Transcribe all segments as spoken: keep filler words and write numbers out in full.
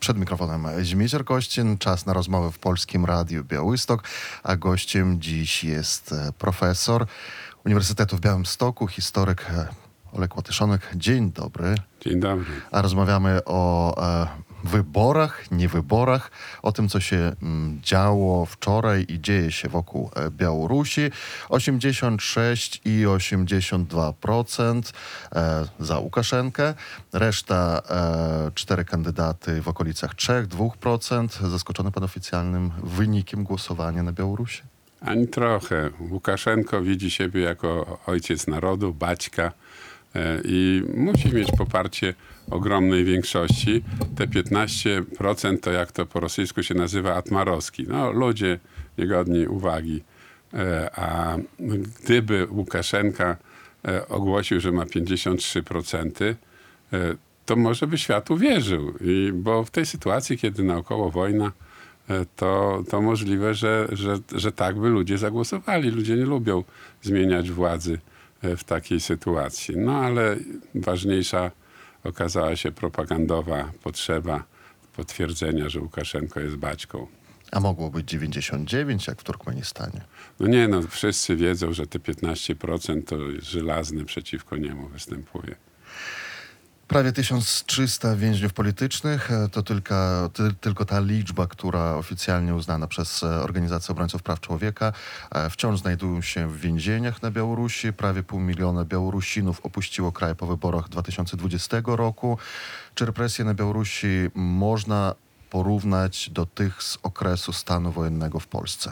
Przed mikrofonem Zmiezier Kościn. Czas na rozmowę w Polskim Radiu Białystok, a gościem dziś jest profesor Uniwersytetu w Białymstoku, historyk Oleg Łatyszonek. Dzień dobry. Dzień dobry. A rozmawiamy o e, wyborach, niewyborach, o tym, co się m, działo wczoraj i dzieje się wokół e, Białorusi. osiemdziesiąt sześć i osiemdziesiąt dwa procent e, za Łukaszenkę. Reszta, e, cztery kandydaty w okolicach trzy do dwóch procent. Zaskoczony pan oficjalnym wynikiem głosowania na Białorusi? Ani trochę. Łukaszenko widzi siebie jako ojciec narodu, baćka i musi mieć poparcie ogromnej większości. Te piętnaście procent to, jak to po rosyjsku się nazywa, atmarowski. No, ludzie niegodni uwagi. A gdyby Łukaszenka ogłosił, że ma pięćdziesiąt trzy procent, to może by świat uwierzył. I, bo w tej sytuacji, kiedy naokoło wojna, to, to możliwe, że, że, że tak by ludzie zagłosowali. Ludzie nie lubią zmieniać władzy w takiej sytuacji. No ale ważniejsza okazała się propagandowa potrzeba potwierdzenia, że Łukaszenko jest baćką. A mogło być dziewięćdziesiąt dziewięć, jak w Turkmenistanie? No nie, no wszyscy wiedzą, że te piętnaście procent to żelazny przeciwko niemu występuje. Prawie tysiąc trzysta więźniów politycznych to tylko, ty, tylko ta liczba, która oficjalnie uznana przez Organizację Obrońców Praw Człowieka. Wciąż znajdują się w więzieniach na Białorusi. Prawie pół miliona Białorusinów opuściło kraj po wyborach dwa tysiące dwudziestego roku. Czy represje na Białorusi można porównać do tych z okresu stanu wojennego w Polsce?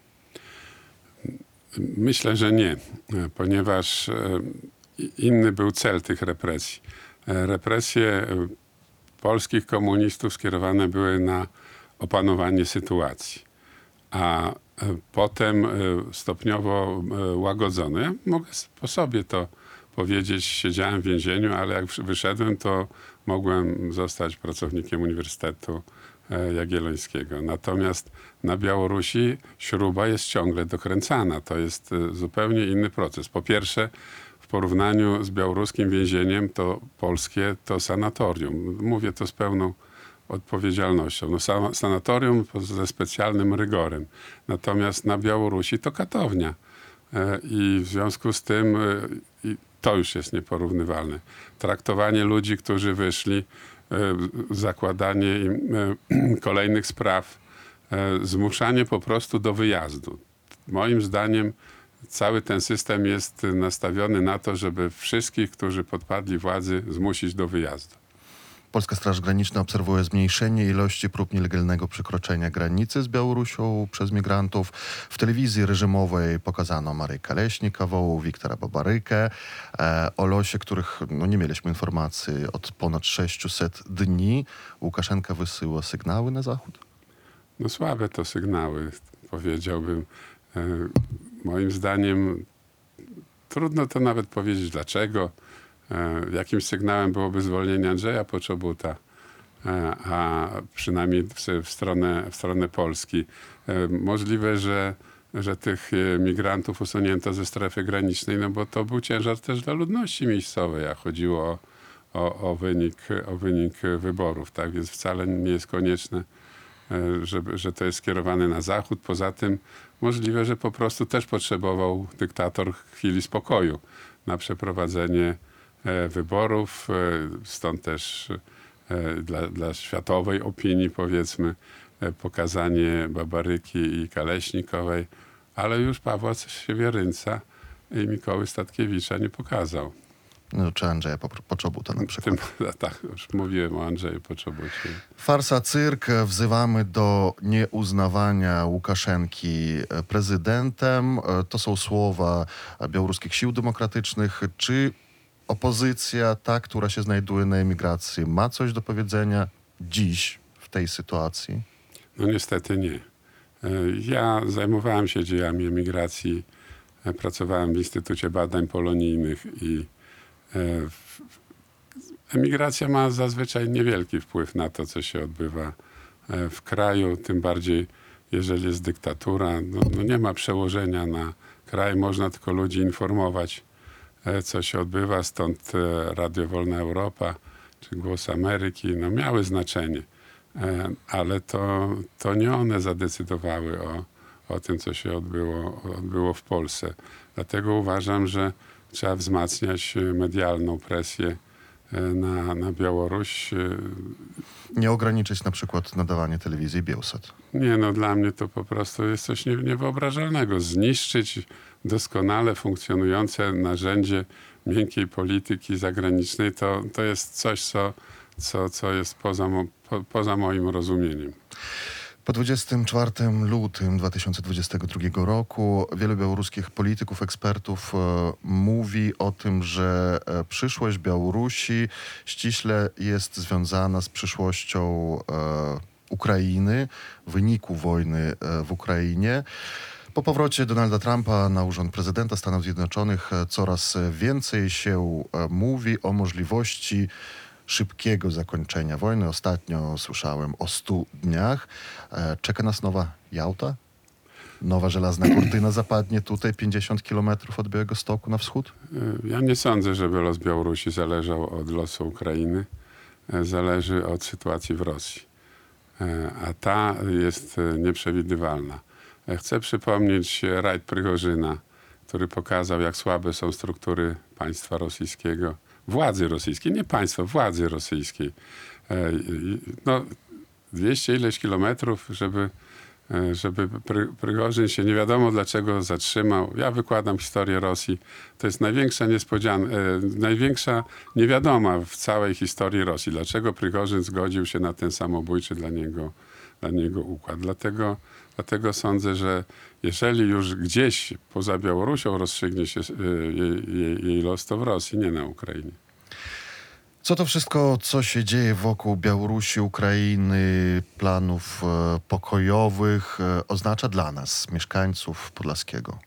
Myślę, że nie, ponieważ inny był cel tych represji. Represje polskich komunistów skierowane były na opanowanie sytuacji, a potem stopniowo łagodzone. Ja mogę po sobie to powiedzieć, siedziałem w więzieniu, ale jak wyszedłem, to mogłem zostać pracownikiem Uniwersytetu Jagiellońskiego. Natomiast na Białorusi śruba jest ciągle dokręcana. To jest zupełnie inny proces. Po pierwsze, w porównaniu z białoruskim więzieniem, to polskie to sanatorium. Mówię to z pełną odpowiedzialnością. No, sanatorium ze specjalnym rygorem. Natomiast na Białorusi to katownia. I w związku z tym to już jest nieporównywalne. Traktowanie ludzi, którzy wyszli, zakładanie im kolejnych spraw, zmuszanie po prostu do wyjazdu. Moim zdaniem cały ten system jest nastawiony na to, żeby wszystkich, którzy podpadli władzy, zmusić do wyjazdu. Polska Straż Graniczna obserwuje zmniejszenie ilości prób nielegalnego przekroczenia granicy z Białorusią przez migrantów. W telewizji reżimowej pokazano Maryję Kaleśnikową, Wiktora Babarykę, e, o losie, których no, nie mieliśmy informacji od ponad sześciuset dni. Łukaszenka wysyła sygnały na Zachód? No słabe to sygnały, powiedziałbym. E, moim zdaniem trudno to nawet powiedzieć dlaczego. Jakimś sygnałem byłoby zwolnienie Andrzeja Poczobuta, a przynajmniej w stronę, w stronę Polski. Możliwe, że, że tych migrantów usunięto ze strefy granicznej, no bo to był ciężar też dla ludności miejscowej, a chodziło o, o, o, wynik, o wynik wyborów. Tak więc wcale nie jest konieczne, żeby, że to jest skierowane na Zachód. Poza tym możliwe, że po prostu też potrzebował dyktator chwili spokoju na przeprowadzenie wyborów, stąd też dla, dla światowej opinii, powiedzmy, pokazanie Babaryki i Kaleśnikowej, ale już Pawła Siewierynca i Mikoły Statkiewicza nie pokazał. No, czy Andrzeja Poczobuta na przykład. Tym, tak, już mówiłem o Andrzeju Poczobucie. Farsa, cyrk. Wzywamy do nieuznawania Łukaszenki prezydentem. To są słowa białoruskich sił demokratycznych. Czy opozycja, ta, która się znajduje na emigracji, ma coś do powiedzenia dziś w tej sytuacji? No niestety nie. Ja zajmowałem się dziejami emigracji, pracowałem w Instytucie Badań Polonijnych i emigracja ma zazwyczaj niewielki wpływ na to, co się odbywa w kraju, tym bardziej jeżeli jest dyktatura. No, no nie ma przełożenia na kraj, można tylko ludzi informować, co się odbywa, stąd Radio Wolna Europa czy Głos Ameryki no miały znaczenie. E, Ale to, to nie one zadecydowały o, o tym, co się odbyło, odbyło w Polsce. Dlatego uważam, że trzeba wzmacniać medialną presję e, na, na Białoruś. E, Nie ograniczyć na przykład nadawanie telewizji Biełsat. Nie, no dla mnie to po prostu jest coś nie, niewyobrażalnego. Zniszczyć doskonale funkcjonujące narzędzie miękkiej polityki zagranicznej to, to jest coś, co, co, co jest poza, mo, po, poza moim rozumieniem. Po dwudziestego czwartego lutego dwa tysiące dwudziestego drugiego roku wielu białoruskich polityków, ekspertów e, mówi o tym, że e, przyszłość Białorusi ściśle jest związana z przyszłością e, Ukrainy, w wyniku wojny e, w Ukrainie. Po powrocie Donalda Trumpa na urząd prezydenta Stanów Zjednoczonych e, coraz więcej się e, mówi o możliwości szybkiego zakończenia wojny. Ostatnio słyszałem o stu dniach. E, czeka nas nowa Jałta? Nowa żelazna kurtyna zapadnie tutaj pięćdziesiąt kilometrów od Białegostoku na wschód? E, Ja nie sądzę, żeby los Białorusi zależał od losu Ukrainy. E, Zależy od sytuacji w Rosji. E, A ta jest e, nieprzewidywalna. E, Chcę przypomnieć rajd Prygorzyna, który pokazał, jak słabe są struktury państwa rosyjskiego, władzy rosyjskiej, nie państwa, władzy rosyjskiej. E, i- No, dwieście ileś kilometrów, żeby, e, żeby Pry- Prygorzyn się nie wiadomo dlaczego zatrzymał. Ja wykładam historię Rosji. To jest największa niespodzianka, e, największa niewiadoma w całej historii Rosji. Dlaczego Prygorzyn zgodził się na ten samobójczy dla niego, dla niego układ. Dlatego, dlatego sądzę, że jeżeli już gdzieś poza Białorusią rozstrzygnie się e, jej, jej, jej los, to w Rosji, nie na Ukrainie. Co to wszystko, co się dzieje wokół Białorusi, Ukrainy, planów e, pokojowych e, oznacza dla nas, mieszkańców Podlaskiego?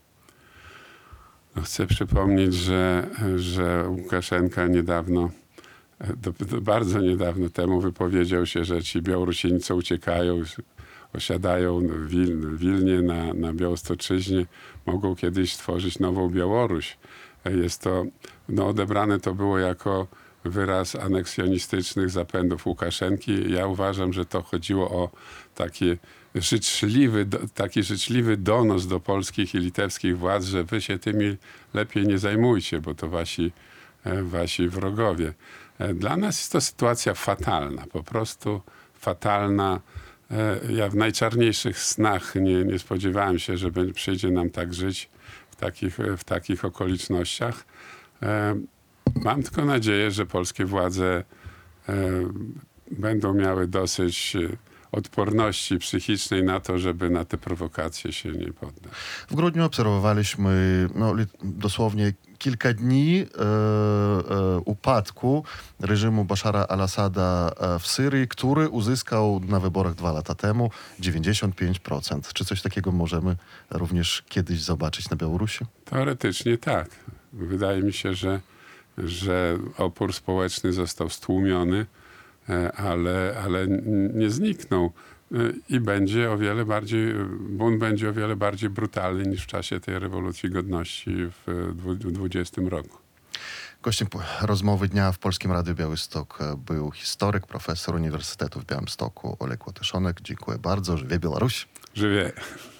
No, chcę przypomnieć, że, że Łukaszenka niedawno, do, do bardzo niedawno temu wypowiedział się, że ci Białorusini, co uciekają, osiadają w Wil, w Wilnie na, na Białostoczyźnie, mogą kiedyś stworzyć nową Białoruś. Jest to, no odebrane to było jako wyraz aneksjonistycznych zapędów Łukaszenki. Ja uważam, że to chodziło o taki życzliwy, do- taki życzliwy donos do polskich i litewskich władz, że wy się tymi lepiej nie zajmujcie, bo to wasi, e, wasi wrogowie. E, Dla nas jest to sytuacja fatalna, po prostu fatalna. E, Ja w najczarniejszych snach nie, nie spodziewałem się, że będzie- przyjdzie nam tak żyć w takich, w takich okolicznościach. E, Mam tylko nadzieję, że polskie władze e, będą miały dosyć e, odporności psychicznej na to, żeby na te prowokacje się nie poddać. W grudniu obserwowaliśmy no, li- dosłownie kilka dni e, e, upadku reżimu Bashara al-Assada e, w Syrii, który uzyskał na wyborach dwa lata temu dziewięćdziesiąt pięć procent. Czy coś takiego możemy również kiedyś zobaczyć na Białorusi? Teoretycznie tak. Wydaje mi się, że, że opór społeczny został stłumiony, e, ale, ale n- nie zniknął. E, I będzie o wiele bardziej, bunt będzie o wiele bardziej brutalny niż w czasie tej rewolucji godności w dwu- dwudziestym roku. Gościem po- rozmowy dnia w Polskim Radiu Białystok e, był historyk, profesor Uniwersytetu w Białymstoku Oleg Łotyszonek. Dziękuję bardzo. Żywie Białoruś. Żywie.